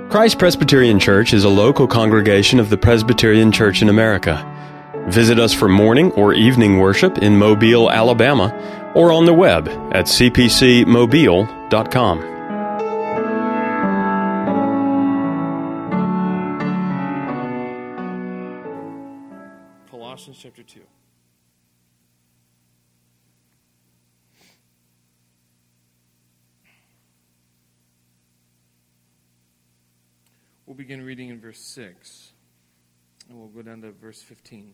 Christ Presbyterian Church is a local congregation of the Presbyterian Church in America. Visit us for morning or evening worship in Mobile, Alabama, or on the web at cpcmobile.com. Colossians chapter 2. We'll begin reading in verse 6, and we'll go down to verse 15.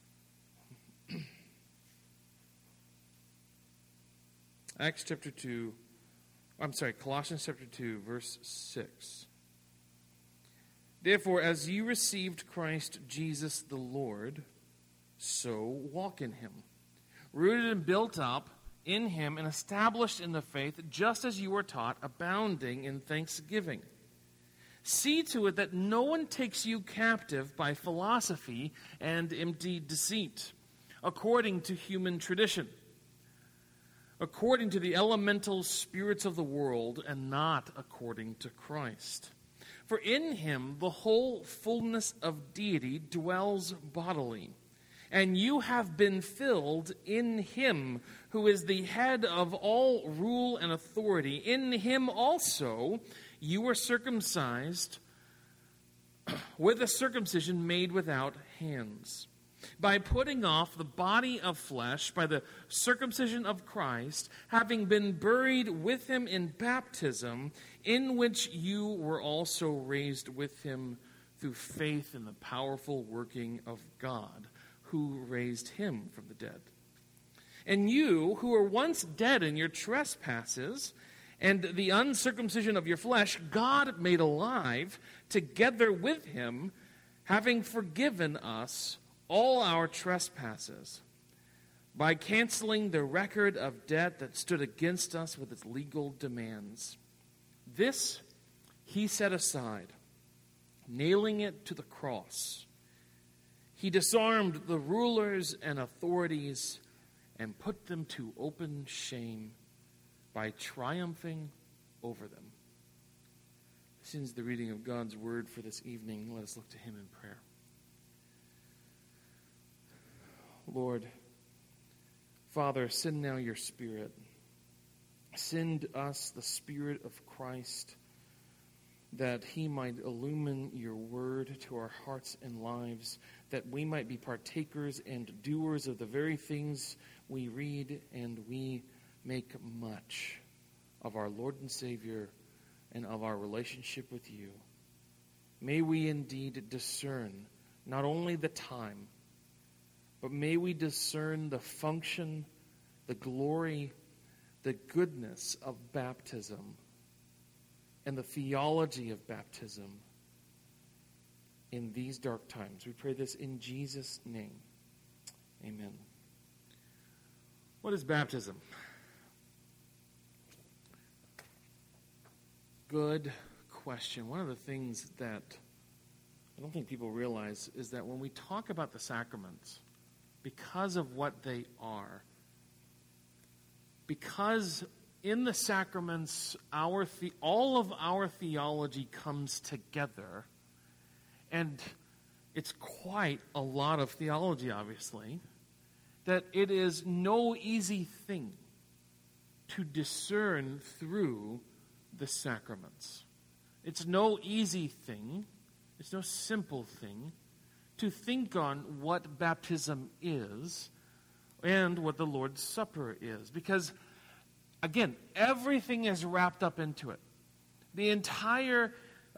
Colossians chapter 2, verse 6. Therefore, as you received Christ Jesus the Lord, so walk in him, rooted and built up in him and established in the faith, just as you were taught, abounding in thanksgiving. See to it that no one takes you captive by philosophy and empty deceit, according to human tradition, according to the elemental spirits of the world, and not according to Christ. For in him the whole fullness of deity dwells bodily, and you have been filled in him who is the head of all rule and authority. In him also you were circumcised with a circumcision made without hands, by putting off the body of flesh by the circumcision of Christ, having been buried with him in baptism, in which you were also raised with him through faith in the powerful working of God, who raised him from the dead. And you, who were once dead in your trespasses and the uncircumcision of your flesh, God made alive together with him, having forgiven us all our trespasses, by canceling the record of debt that stood against us with its legal demands. This he set aside, nailing it to the cross. He disarmed the rulers and authorities and put them to open shame by triumphing over them. This is the reading of God's word for this evening. Let us look to him in prayer. Lord, Father, send now your Spirit. Send us the Spirit of Christ, that he might illumine your word to our hearts and lives, that we might be partakers and doers of the very things we read, and we make much of our Lord and Savior and of our relationship with you. May we indeed discern not only the time, but may we discern the function, the glory, the goodness of baptism, and the theology of baptism in these dark times. We pray this in Jesus' name. Amen. What is baptism? Good question. One of the things that I don't think people realize is that when we talk about the sacraments, because of what they are, because in the sacraments all of our theology comes together, and it's quite a lot of theology, obviously, that it is no easy thing to discern through the sacraments. It's no easy thing, it's no simple thing to think on what baptism is and what the Lord's Supper is. Because, again, everything is wrapped up into it. The entire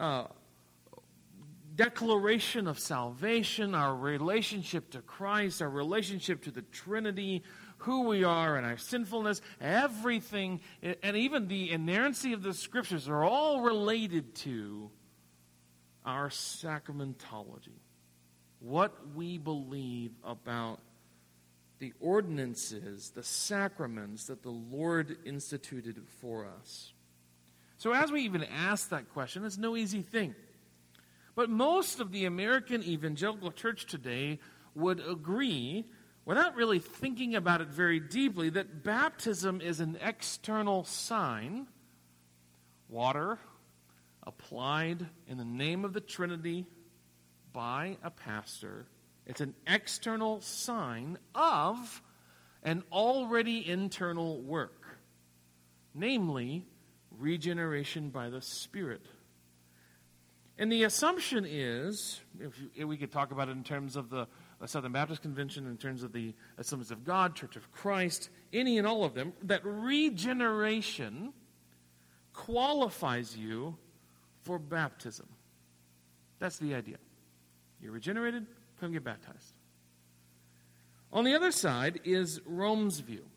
declaration of salvation, our relationship to Christ, our relationship to the Trinity, who we are and our sinfulness, everything, and even the inerrancy of the Scriptures are all related to our sacramentology. What we believe about the ordinances, the sacraments that the Lord instituted for us. So as we even ask that question, it's no easy thing. But most of the American evangelical church today would agree, without really thinking about it very deeply, that baptism is an external sign, water, applied in the name of the Trinity by a pastor. It's an external sign of an already internal work, namely regeneration by the Spirit. And the assumption is, if we could talk about it in terms of the Southern Baptist Convention, in terms of the Assemblies of God, Church of Christ, any and all of them, that regeneration qualifies you for baptism. That's the idea. You're regenerated, come get baptized. On the other side is Rome's view,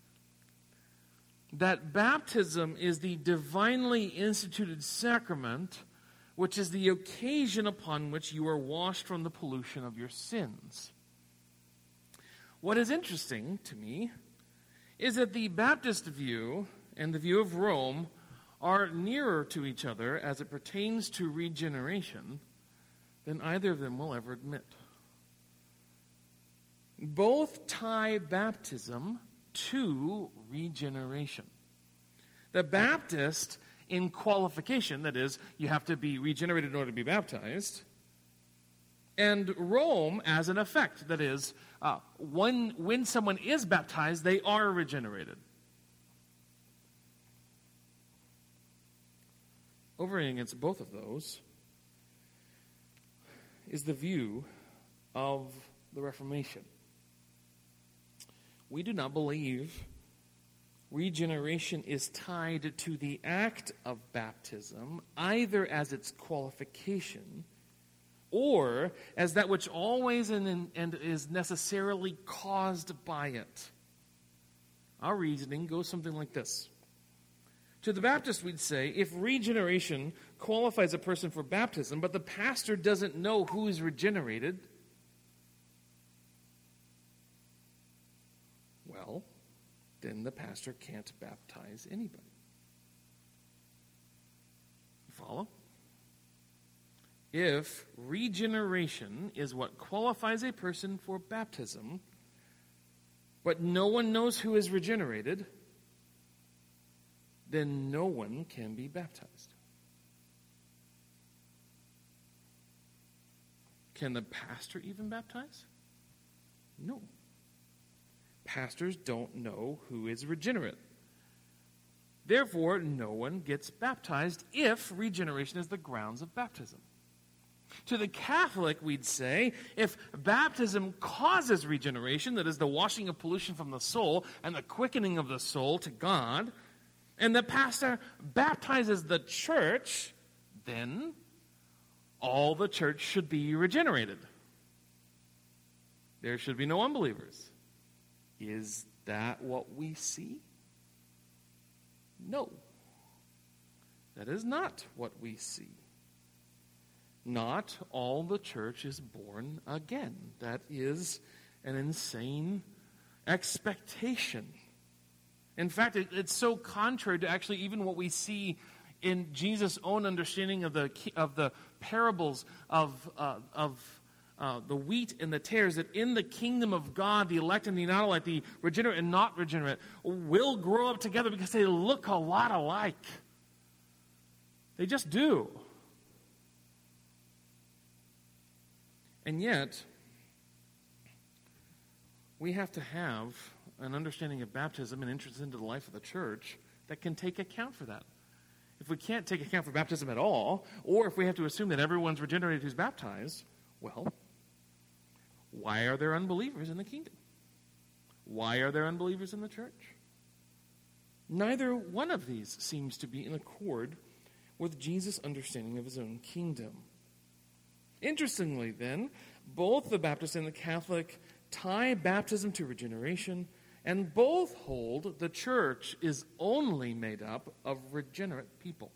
that baptism is the divinely instituted sacrament, which is the occasion upon which you are washed from the pollution of your sins. What is interesting to me is that the Baptist view and the view of Rome are nearer to each other as it pertains to regeneration than either of them will ever admit. Both tie baptism to regeneration. The Baptist in qualification, that is, you have to be regenerated in order to be baptized, and Rome as an effect, that is, when someone is baptized, they are regenerated. Overriding against both of those is the view of the Reformation. We do not believe regeneration is tied to the act of baptism, either as its qualification or as that which always and is necessarily caused by it. Our reasoning goes something like this. To the Baptist, we'd say, if regeneration qualifies a person for baptism, but the pastor doesn't know who is regenerated, well, then the pastor can't baptize anybody. You follow? If regeneration is what qualifies a person for baptism, but no one knows who is regenerated, then no one can be baptized. Can the pastor even baptize? No. Pastors don't know who is regenerate. Therefore, no one gets baptized if regeneration is the grounds of baptism. To the Catholic, we'd say, if baptism causes regeneration, that is the washing of pollution from the soul and the quickening of the soul to God, and the pastor baptizes the church, then all the church should be regenerated. There should be no unbelievers. Is that what we see? No. That is not what we see. Not all the church is born again. That is an insane expectation. In fact, it's so contrary to actually even what we see in Jesus' own understanding of the parables of the wheat and the tares, that in the kingdom of God, the elect and the not elect, the regenerate and not regenerate, will grow up together because they look a lot alike. They just do. And yet, we have to have an understanding of baptism and entrance into the life of the church that can take account for that. If we can't take account for baptism at all, or if we have to assume that everyone's regenerated who's baptized, well, why are there unbelievers in the kingdom? Why are there unbelievers in the church? Neither one of these seems to be in accord with Jesus' understanding of his own kingdom. Interestingly, then, both the Baptist and the Catholic tie baptism to regeneration, and both hold the church is only made up of regenerate people.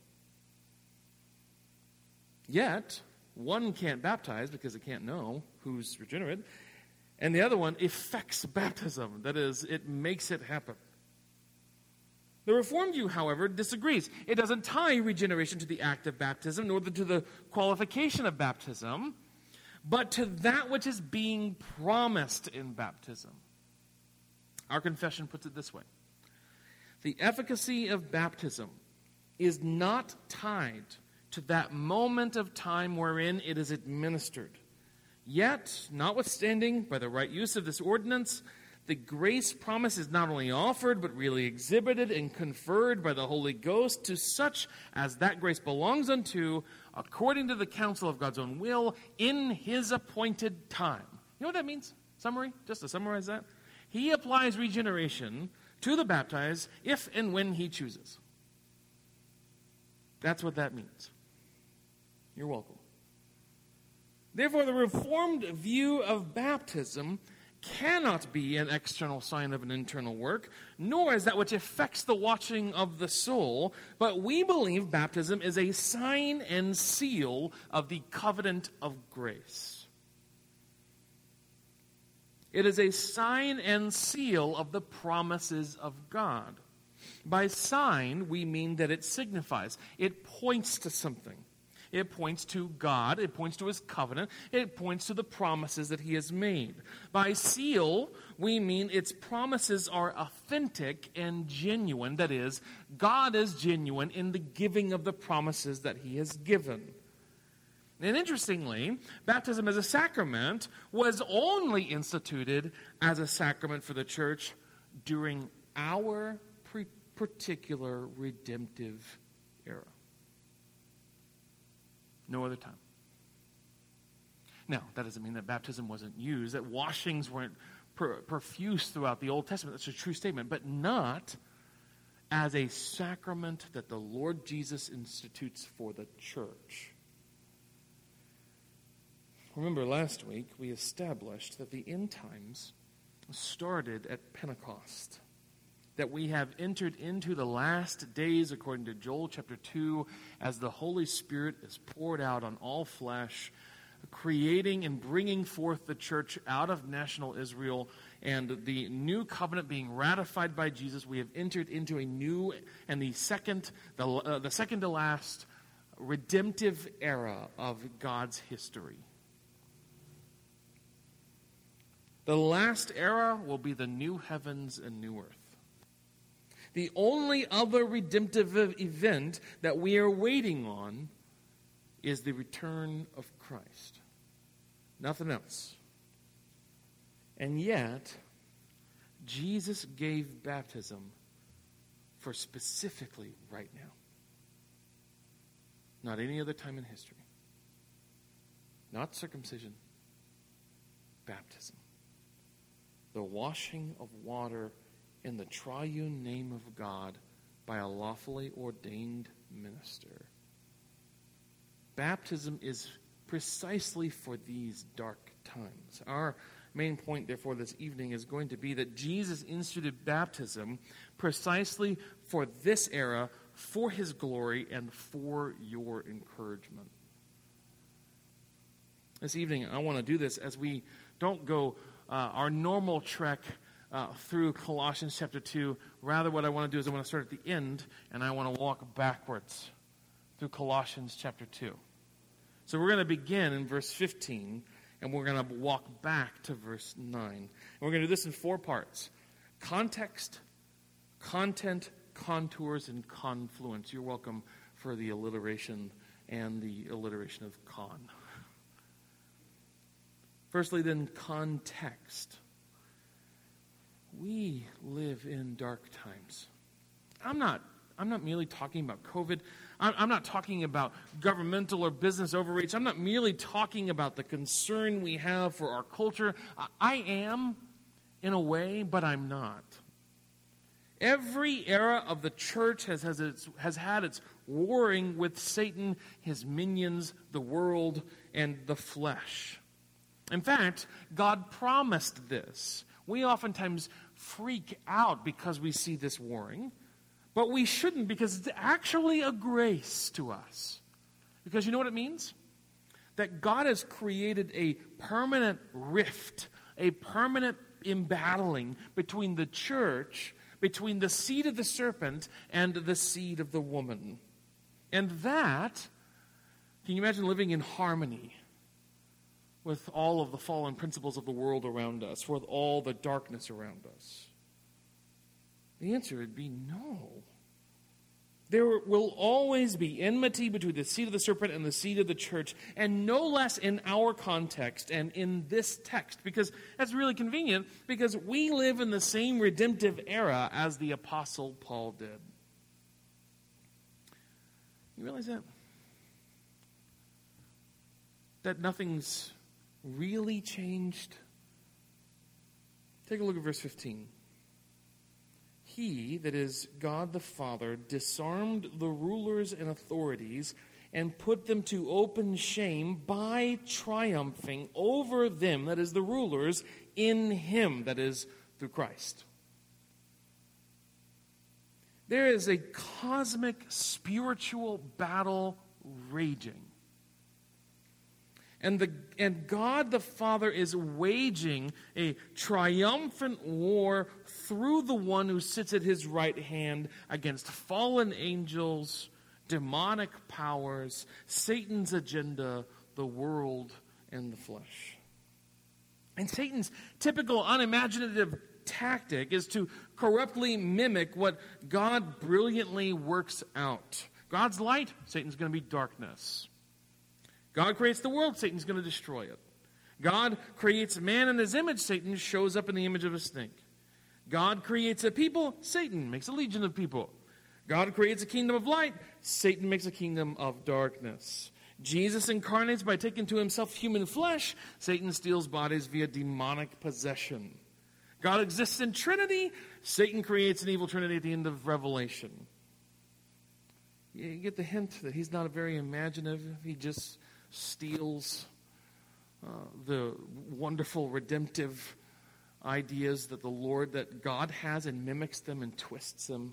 Yet, one can't baptize because it can't know who's regenerate, and the other one effects baptism. That is, it makes it happen. The Reformed view, however, disagrees. It doesn't tie regeneration to the act of baptism, nor to the qualification of baptism, but to that which is being promised in baptism. Our confession puts it this way. The efficacy of baptism is not tied to that moment of time wherein it is administered. Yet, notwithstanding, by the right use of this ordinance, the grace promise is not only offered, but really exhibited and conferred by the Holy Ghost to such as that grace belongs unto, according to the counsel of God's own will, in his appointed time. You know what that means? Summary? Just to summarize that. He applies regeneration to the baptized if and when he chooses. That's what that means. You're welcome. Therefore, the Reformed view of baptism cannot be an external sign of an internal work, nor is that which affects the washing of the soul, but we believe baptism is a sign and seal of the covenant of grace. It is a sign and seal of the promises of God. By sign, we mean that it signifies, it points to something. It points to God. It points to his covenant. It points to the promises that he has made. By seal, we mean its promises are authentic and genuine. That is, God is genuine in the giving of the promises that he has given. And interestingly, baptism as a sacrament was only instituted as a sacrament for the church during our particular redemptive era. No other time. Now, that doesn't mean that baptism wasn't used, that washings weren't profuse throughout the Old Testament. That's a true statement, but not as a sacrament that the Lord Jesus institutes for the church. Remember, last week we established that the end times started at Pentecost, that we have entered into the last days, according to Joel chapter 2, as the Holy Spirit is poured out on all flesh, creating and bringing forth the church out of national Israel, and the new covenant being ratified by Jesus. We have entered into a new and the second to last redemptive era of God's history. The last era will be the new heavens and new earth. The only other redemptive event that we are waiting on is the return of Christ. Nothing else. And yet, Jesus gave baptism for specifically right now. Not any other time in history. Not circumcision. Baptism. The washing of water in the triune name of God by a lawfully ordained minister. Baptism is precisely for these dark times. Our main point, therefore, this evening is going to be that Jesus instituted baptism precisely for this era, for his glory, and for your encouragement. This evening, I want to do this as we don't go our normal trek through Colossians chapter 2. Rather, what I want to do is I want to start at the end, and I want to walk backwards through Colossians chapter 2. So we're going to begin in verse 15, and we're going to walk back to verse 9. And we're going to do this in 4 parts: context, content, contours, and confluence. You're welcome for the alliteration and the alliteration of con. Firstly, then, context. We live in dark times. I'm not merely talking about COVID. I'm not talking about governmental or business overreach. I'm not merely talking about the concern we have for our culture. I am, in a way, but I'm not. Every era of the church has had its warring with Satan, his minions, the world, and the flesh. In fact, God promised this. We oftentimes freak out because we see this warring, but we shouldn't, because it's actually a grace to us. Because you know what it means? That God has created a permanent rift, a permanent embattling between the church, between the seed of the serpent and the seed of the woman. And that, can you imagine living in harmony with all of the fallen principles of the world around us, with all the darkness around us? The answer would be no. There will always be enmity between the seed of the serpent and the seed of the church, and no less in our context and in this text, because that's really convenient, because we live in the same redemptive era as the Apostle Paul did. You realize that? That nothing's really changed? Take a look at verse 15. He, that is God the Father, disarmed the rulers and authorities and put them to open shame by triumphing over them, that is the rulers, in him, that is through Christ. There is a cosmic spiritual battle raging. And God the Father is waging a triumphant war through the one who sits at his right hand against fallen angels, demonic powers, Satan's agenda, the world, and the flesh. And Satan's typical unimaginative tactic is to corruptly mimic what God brilliantly works out. God's light, Satan's going to be darkness. God creates the world, Satan's going to destroy it. God creates man in his image, Satan shows up in the image of a snake. God creates a people, Satan makes a legion of people. God creates a kingdom of light, Satan makes a kingdom of darkness. Jesus incarnates by taking to himself human flesh, Satan steals bodies via demonic possession. God exists in Trinity, Satan creates an evil Trinity at the end of Revelation. You get the hint that he's not very imaginative, he just steals the wonderful redemptive ideas that that God has, and mimics them and twists them.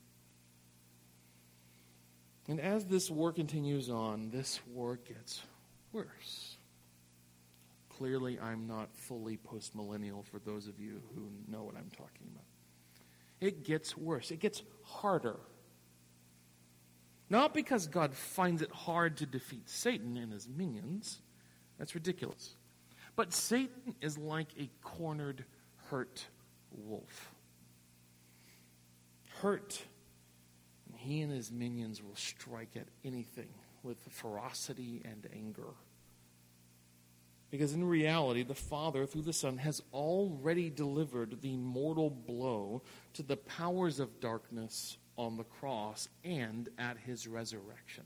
And as this war continues on, this war gets worse. Clearly, I'm not fully post-millennial for those of you who know what I'm talking about. It gets worse. It gets harder. Not because God finds it hard to defeat Satan and his minions. That's ridiculous. But Satan is like a cornered, hurt wolf. Hurt, and he and his minions will strike at anything with ferocity and anger. Because in reality, the Father, through the Son, has already delivered the mortal blow to the powers of darkness on the cross and at his resurrection.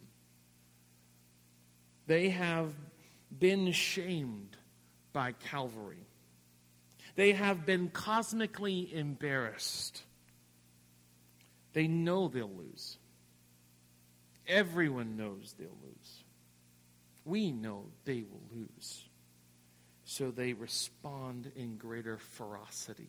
They have been shamed by Calvary. They have been cosmically embarrassed. They know they'll lose. Everyone knows they'll lose. We know they will lose. So they respond in greater ferocity.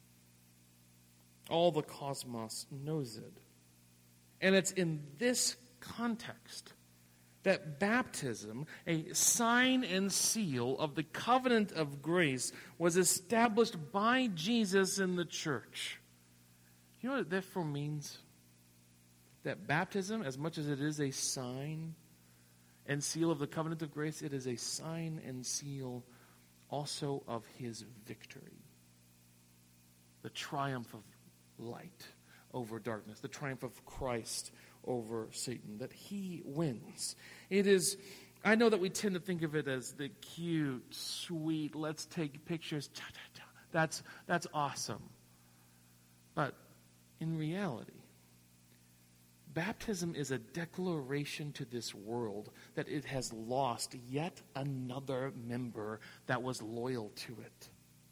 All the cosmos knows it. And it's in this context that baptism, a sign and seal of the covenant of grace, was established by Jesus in the church. You know what it therefore means? That baptism, as much as it is a sign and seal of the covenant of grace, it is a sign and seal also of his victory. The triumph of light over darkness, the triumph of Christ over Satan, that he wins. It is, I know that we tend to think of it as the cute, sweet, let's take pictures, that's awesome. But in reality, baptism is a declaration to this world that it has lost yet another member that was loyal to it.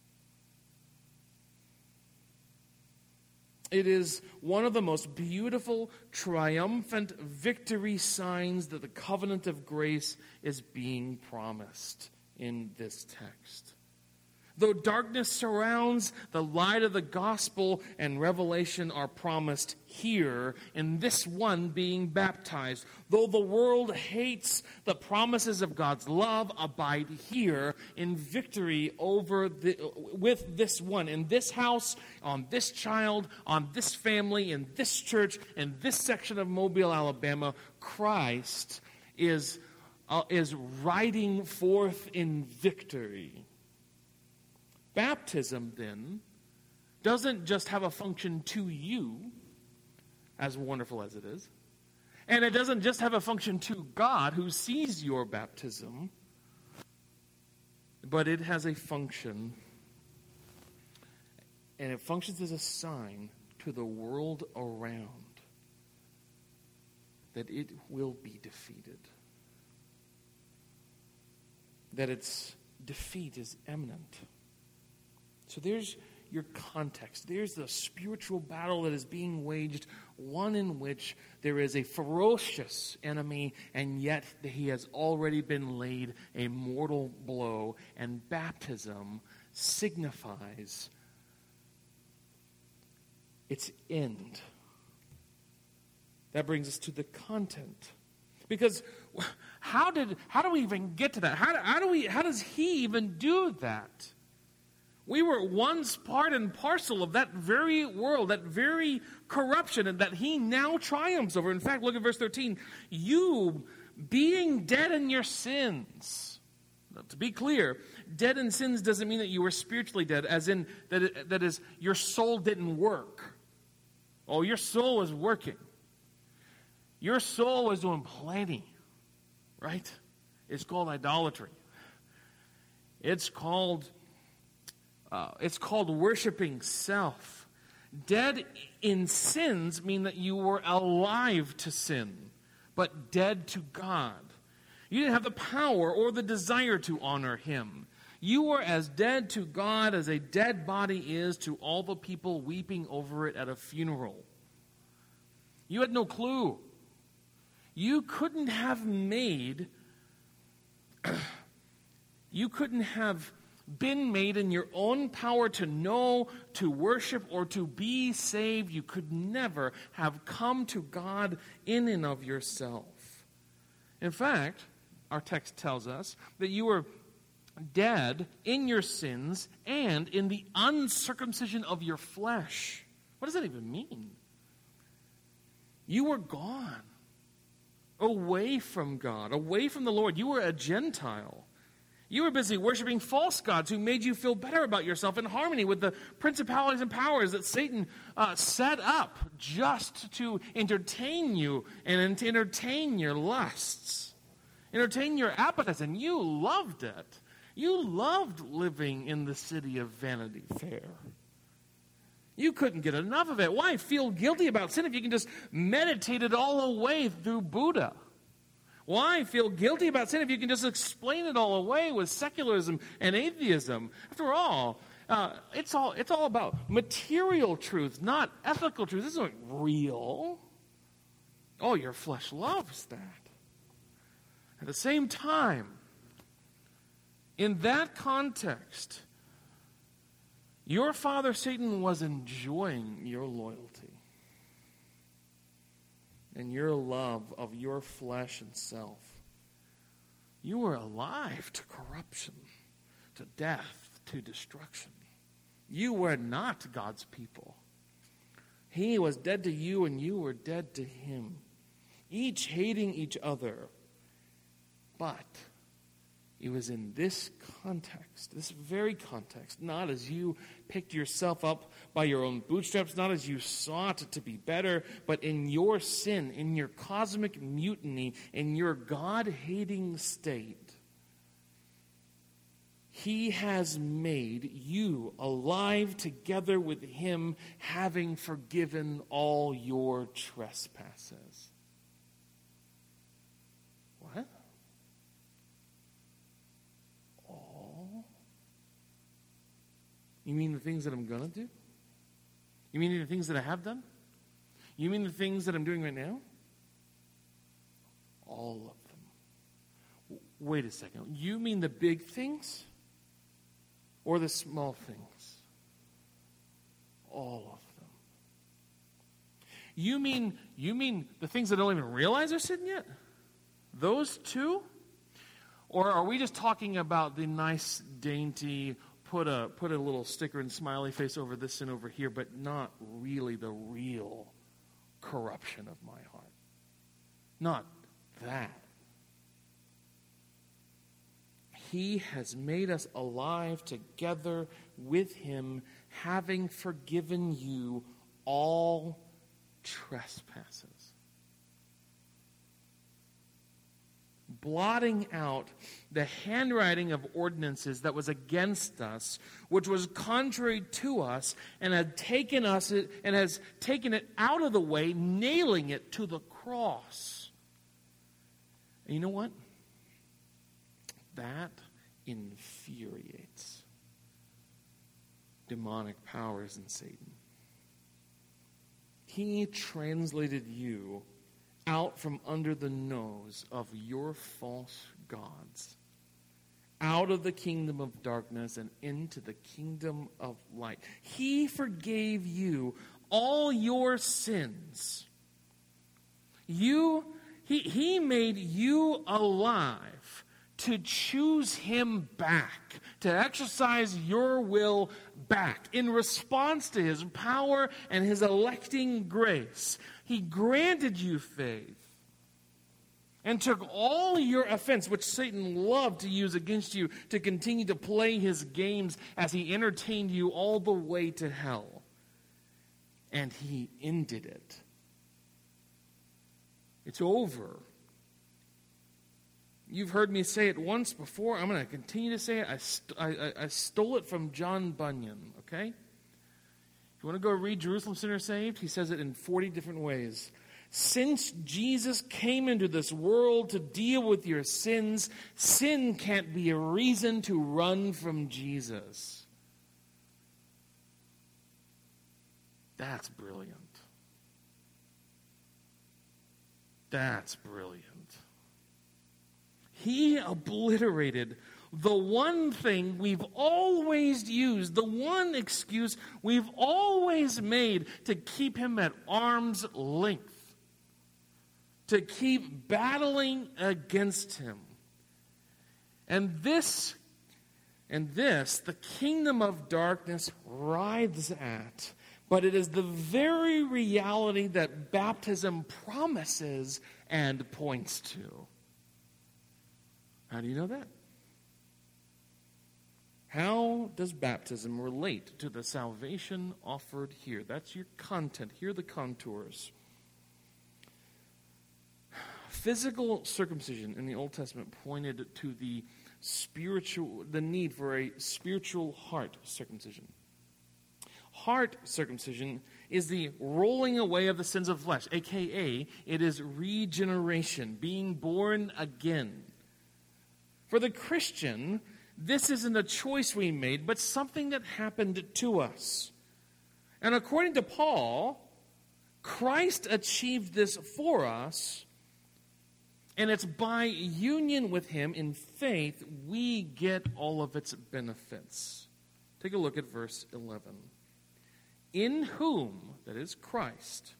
It is one of the most beautiful, triumphant victory signs that the covenant of grace is being promised in this text. Though darkness surrounds, the light of the gospel and revelation are promised here in this one being baptized. Though the world hates, the promises of God's love abide here in victory with this one. In this house, on this child, on this family, in this church, in this section of Mobile, Alabama, Christ is riding forth in victory. Baptism, then, doesn't just have a function to you, as wonderful as it is. And it doesn't just have a function to God who sees your baptism, but it has a function, and it functions as a sign to the world around that it will be defeated. That its defeat is imminent. So there's your context. There's the spiritual battle that is being waged, one in which there is a ferocious enemy, and yet he has already been laid a mortal blow, and baptism signifies its end. That brings us to the content. Because how do we even get to that? How does he even do that? We were once part and parcel of that very world, that very corruption, and that he now triumphs over. In fact, look at verse 13. You, being dead in your sins. Now, to be clear, dead in sins doesn't mean that you were spiritually dead, as in that is, your soul didn't work. Oh, your soul was working. Your soul was doing plenty, right? It's called idolatry. It's called worshiping self. Dead in sins mean that you were alive to sin, but dead to God. You didn't have the power or the desire to honor him. You were as dead to God as a dead body is to all the people weeping over it at a funeral. You had no clue. You couldn't have been made in your own power to know, to worship, or to be saved. You could never have come to God in and of yourself. In fact, our text tells us that you were dead in your sins and in the uncircumcision of your flesh. What does that even mean? You were gone. Away from God, away from the Lord. You were a Gentile. You were busy worshiping false gods who made you feel better about yourself, in harmony with the principalities and powers that Satan set up just to entertain you and to entertain your lusts, entertain your appetites, and you loved it. You loved living in the city of Vanity Fair. You couldn't get enough of it. Why feel guilty about sin if you can just meditate it all away through Buddha? Why feel guilty about sin if you can just explain it all away with secularism and atheism? After all, it's all about material truth, not ethical truth. This isn't real. Oh, your flesh loves that. At the same time, in that context, your father Satan was enjoying your loyalty and your love of your flesh and self. You were alive to corruption, to death, to destruction. You were not God's people. He was dead to you and you were dead to him, each hating each other. But it was in this context, this very context, not as you picked yourself up by your own bootstraps, not as you sought to be better, but in your sin, in your cosmic mutiny, in your God-hating state. He has made you alive together with him, having forgiven all your trespasses. What? You mean the things that I'm going to do? You mean the things that I have done? You mean the things that I'm doing right now? All of them. Wait a second. You mean the big things or the small things? All of them. You mean the things that I don't even realize are sin yet? Those too? Or are we just talking about the nice, dainty, put a little sticker and smiley face over this sin over here, but not really the real corruption of my heart? Not that. He has made us alive together with him, having forgiven you all trespasses. blotting out the handwriting of ordinances that was against us, which was contrary to us, and has taken it out of the way, nailing it to the cross. And you know what? That infuriates demonic powers in Satan. He translated you out from under the nose of your false gods, out of the kingdom of darkness and into the kingdom of light. He forgave you all your sins. He made you alive to choose him back, to exercise your will back in response to his power and his electing grace. He granted you faith and took all your offense, which Satan loved to use against you, to continue to play his games as he entertained you all the way to hell. And he ended it. It's over. You've heard me say it once before. I'm going to continue to say it. I stole it from John Bunyan, okay? If you want to go read Jerusalem Sinner Saved, he says it in 40 different ways. Since Jesus came into this world to deal with your sins, sin can't be a reason to run from Jesus. That's brilliant. That's brilliant. He obliterated the one thing we've always used, the one excuse we've always made to keep him at arm's length, to keep battling against him. And this, the kingdom of darkness writhes at, but it is the very reality that baptism promises and points to. How do you know that? How does baptism relate to the salvation offered here? That's your content. Here are the contours. Physical circumcision in the Old Testament pointed to the need for a spiritual heart circumcision. Heart circumcision is the rolling away of the sins of flesh, a.k.a. it is regeneration, being born again. For the Christian, this isn't a choice we made, but something that happened to us. And according to Paul, Christ achieved this for us, and it's by union with him in faith we get all of its benefits. Take a look at verse 11. In whom, that is Christ,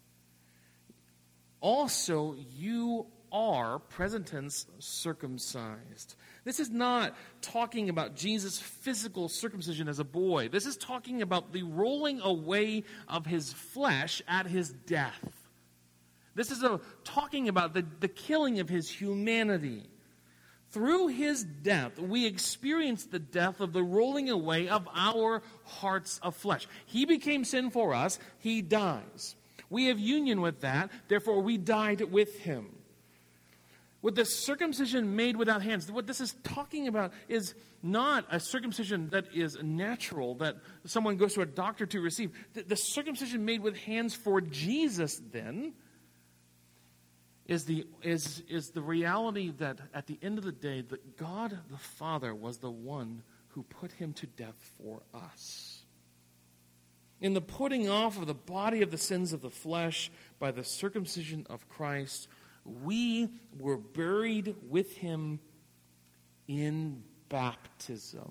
also you are, present tense, circumcised. This is not talking about Jesus' physical circumcision as a boy. This is talking about the rolling away of his flesh at his death. This is talking about the killing of his humanity. Through his death, we experience the death of the rolling away of our hearts of flesh. He became sin for us. He dies. We have union with that. Therefore, we died with him. With the circumcision made without hands, what this is talking about is not a circumcision that is natural, that someone goes to a doctor to receive. The circumcision made with hands for Jesus, then, is the reality that at the end of the day, that God the Father was the one who put him to death for us. In the putting off of the body of the sins of the flesh by the circumcision of Christ, we were buried with him in baptism.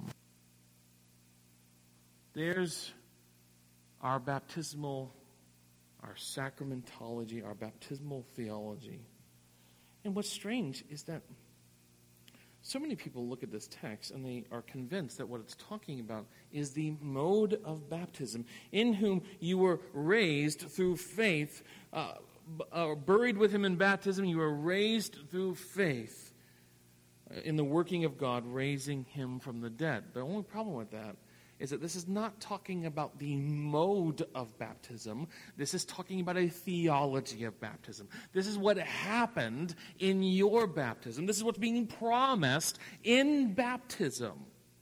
There's our baptismal, our sacramentology, our baptismal theology. And what's strange is that so many people look at this text and they are convinced that what it's talking about is the mode of baptism, in whom you were raised through faith, buried with him in baptism. You were raised through faith in the working of God, raising him from the dead. The only problem with that is that this is not talking about the mode of baptism. This is talking about a theology of baptism. This is what happened in your baptism. This is what's being promised in baptism.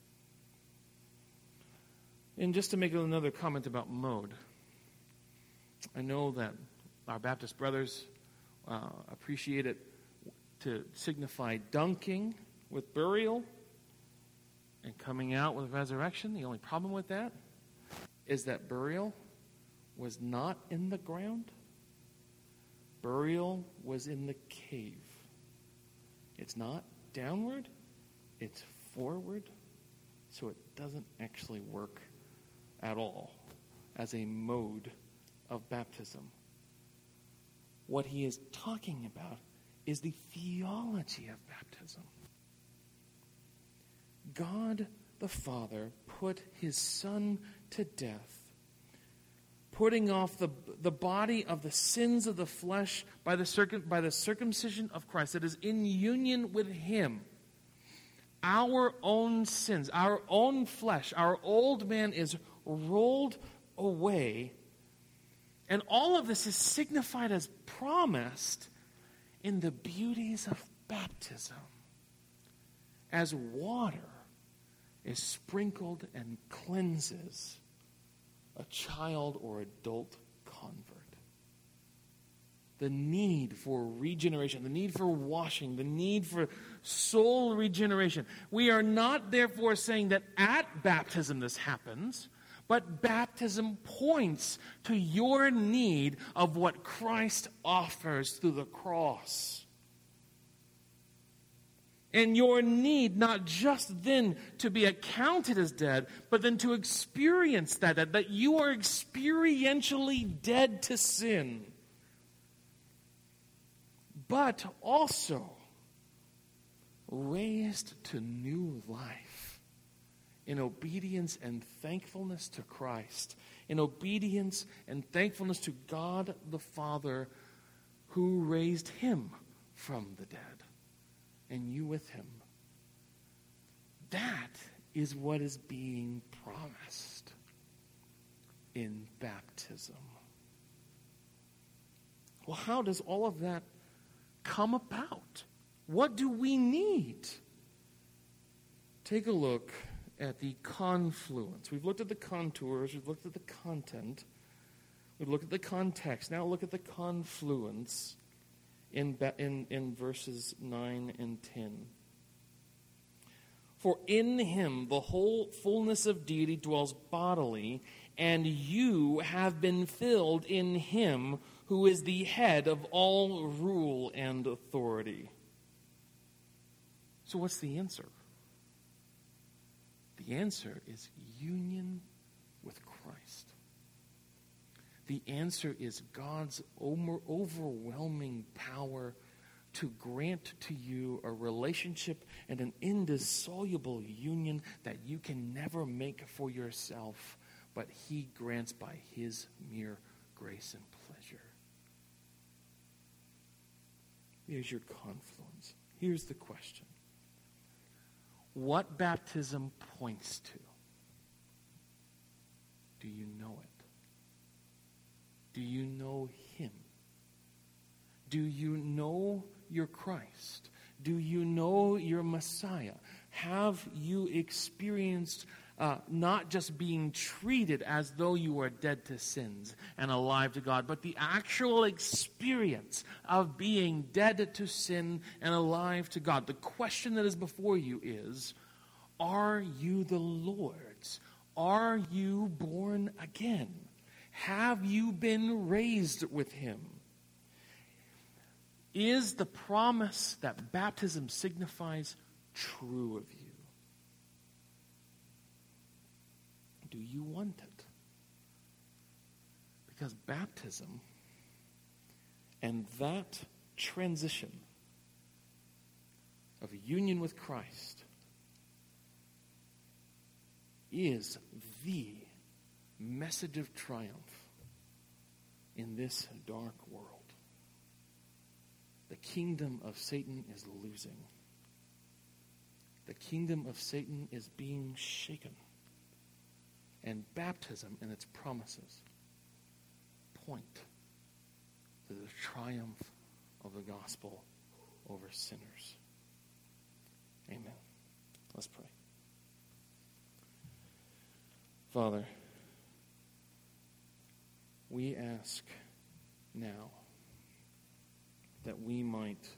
And just to make another comment about mode, I know that our Baptist brothers appreciate it to signify dunking with burial and coming out with resurrection. The only problem with that is that burial was not in the ground. Burial was in the cave. It's not downward, it's forward, so it doesn't actually work at all as a mode of baptism. What he is talking about is the theology of baptism. God the Father put his Son to death, putting off the body of the sins of the flesh by the circumcision of Christ that is in union with him. Our own sins, our own flesh, our old man is rolled away. And all of this is signified as promised in the beauties of baptism, as water is sprinkled and cleanses a child or adult convert. The need for regeneration, the need for washing, the need for soul regeneration. We are not therefore saying that at baptism this happens, but baptism points to your need of what Christ offers through the cross. And your need not just then to be accounted as dead, but then to experience that you are experientially dead to sin. But also raised to new life in obedience and thankfulness to Christ, in obedience and thankfulness to God the Father who raised him from the dead, and you with him. That is what is being promised in baptism. Well, how does all of that come about? What do we need? Take a look at the confluence. We've looked at the contours, we've looked at the content, we've looked at the context. Now look at the confluence in verses 9 and 10. For in him the whole fullness of deity dwells bodily, and you have been filled in him who is the head of all rule and authority. So what's the answer? The answer is union with Christ. The answer is God's overwhelming power to grant to you a relationship and an indissoluble union that you can never make for yourself, but he grants by his mere grace and pleasure. Here's your confluence. Here's the question. What baptism points to? Do you know it? Do you know him? Do you know your Christ? Do you know your Messiah? Have you experienced not just being treated as though you were dead to sins and alive to God, but the actual experience of being dead to sin and alive to God? The question that is before you is, are you the Lord's? Are you born again? Have you been raised with him? Is the promise that baptism signifies true of you? Do you want it? Because baptism and that transition of union with Christ is the message of triumph in this dark world. The kingdom of Satan is losing. The kingdom of Satan is being shaken. And baptism and its promises point to the triumph of the gospel over sinners. Amen. Let's pray. Father, we ask now that we might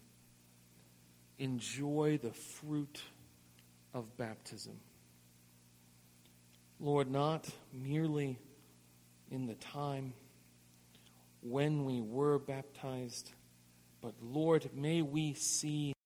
enjoy the fruit of baptism. Lord, not merely in the time when we were baptized, but Lord, may we see